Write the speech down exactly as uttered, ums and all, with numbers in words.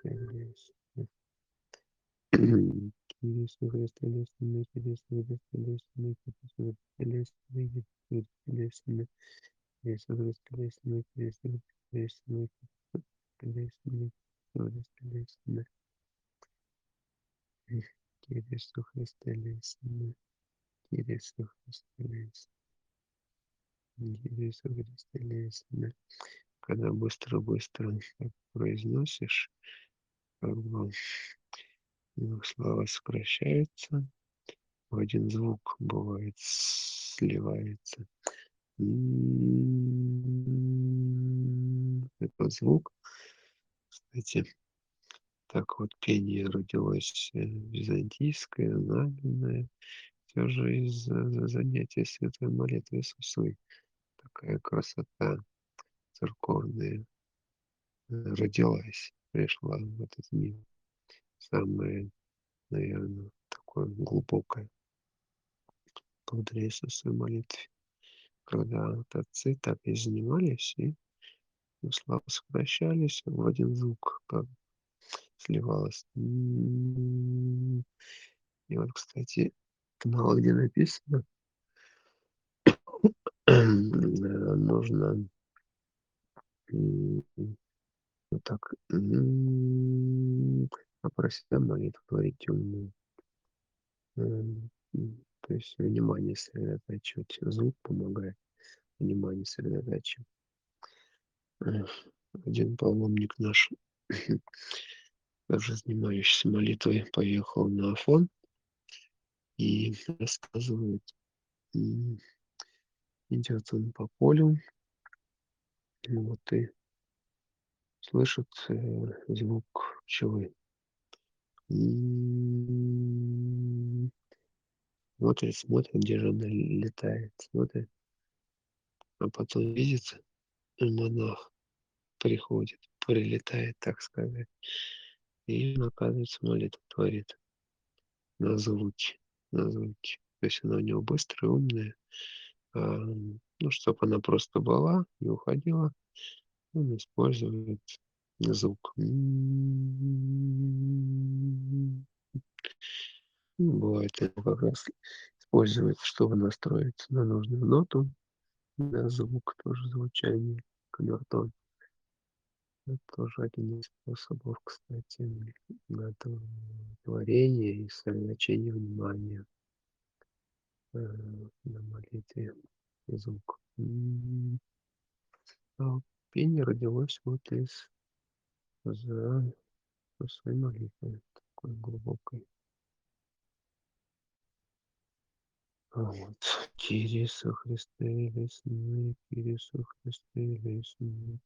телесный. Иисус Христос телесный, телесный, телесный, телесный, телесный, телесный, Иисус Христос телесный, телесный, телесный, телесный, Иисус телесный. Иисус Христос телесный, Иисус Христос телесный, Иисус Христос телесный. Когда быстро-быстро так произносишь, как бы, ну, слова сокращаются, в один звук бывает сливается. М. Этот звук, кстати, так вот пение родилось, э, византийское, знаменное, всё же из-за за занятия святой молитвой Иисусовой. Такая красота церковная, э, родилась, пришла в этот мир. Самое, наверно, такое глубокое благодаря Иисусовой молитве. Когда вот отцы так и занимались, и и слова сокращались, в один звук как сливалось. М. И вот, кстати, мало где написано э, нужно м, вот так, м, а про себя молитву творить темную. Эм, м, то есть внимание сосредотачивать. Звук помогает внимание сосредотачивать. Эх, один паломник наш, тоже занимающийся молитвой, поехал на Афон и рассказывает, м, идёт он по полю вот и слышит, э, звук пчелы. М. Смотрит, смотрит, где же она л летает, смотрит. А потом видит, монах приходит, прилетает, так сказать, и, оказывается, молитву творит. На звуки, на звуки. То есть она у него быстрая, умная. Ам, ну, чтоб она просто была, не уходила, он использует звук. М. Ну, бывает, это как раз использует, чтобы настроиться на нужную ноту, на звук тоже звучание, камертон. Это тоже один из способов, кстати, м, этого творения и сосредоточения внимания. Э, на молитве звук. М. А пение родилось вот из за своей молитвы такой глубокой. А вот. Кириесо Христе, лесной, Кириесо Христе, лесной.